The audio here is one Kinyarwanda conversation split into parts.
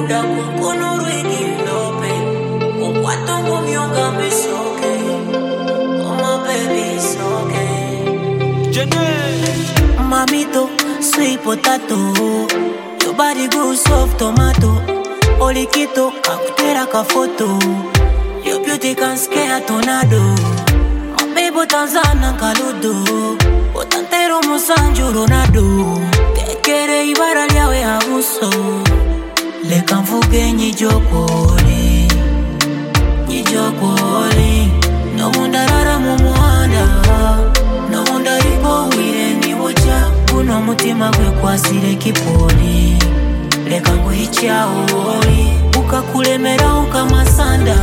Bunda kunkono rwigi lope Unkwata ngumyonga misoke Oh my baby it's okay Mamito, sweet potato Your body good soft tomato Olikito, kakutera ka photo Your beauty can scare a tornado My baby Tanzania kaludo Otantero musanju Ronaldo Tekere ibara liawe abuso Leka mfuge njijokoli No mundarara mumuanda No mundariko wire ni wocha Kuno mutima kwe kwasire kipoli Leka nguhichia oli Ukakulemera unkamasanda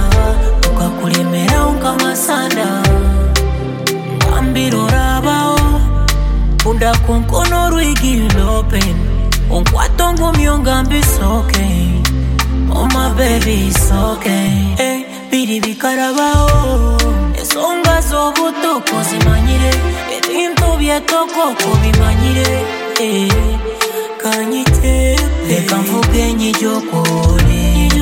Ngambiro rabao Bunda kunkono rwigi lopen Unkwato ngumyonga mbisoke Oh my baby it's okay Hey, biri bikarabao Esonga zobutoko zimanyire Ebintu byetoko bimanyire Hey, kanyite Leka mfuge njijokoli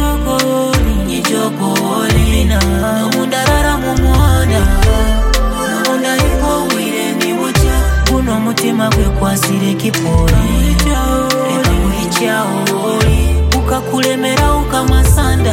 No mundarara mumuanda No mundariko wire ni wocha Kuno mutima kwe kwasire kipoli Leka nguhichia oli Ukakulemera unkamasanda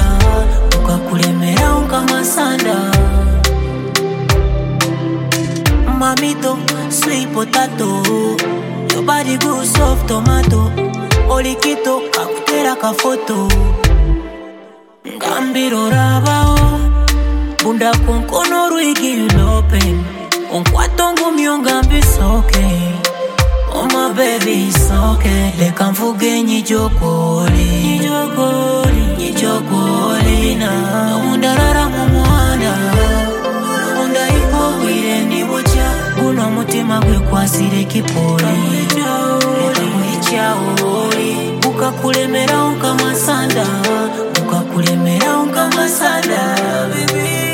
Mamito, sweet potato Your body good soft tomato Olikito, kakutera ka photo Ngambiro rabao Bunda kunkono rwigi lopen Unkwato ngumyonga mbisoke Oh my baby it's okay Leka mfuge njijokoli No mundarara mumuanda No mundariko wire ni wocha Kuno mutima kwe kwasire kipoli Leka nguhichia oli Ukakulemera unkamasanda Baby